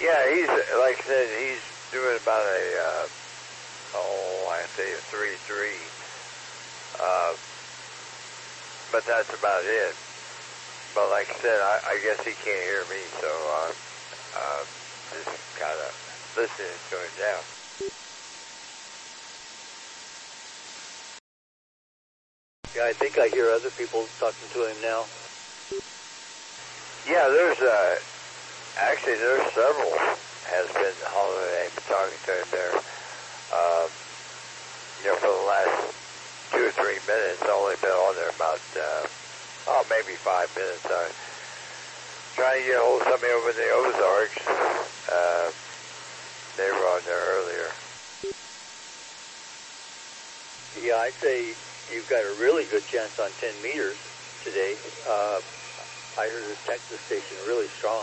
Yeah, he's, like I said, he's doing about a, I say a 3-3. But that's about it. But like I said, I guess he can't hear me, so just kind of listening to him now. Yeah, I think I hear other people talking to him now. Yeah, actually there's several has been Holiday talking to him there. For the last 2 or 3 minutes. I've only been on there about, maybe 5 minutes. I'm trying to get a hold of somebody over in the Ozarks. They were on there earlier. Yeah, I'd say you've got a really good chance on 10 meters today. I heard the Texas station really strong.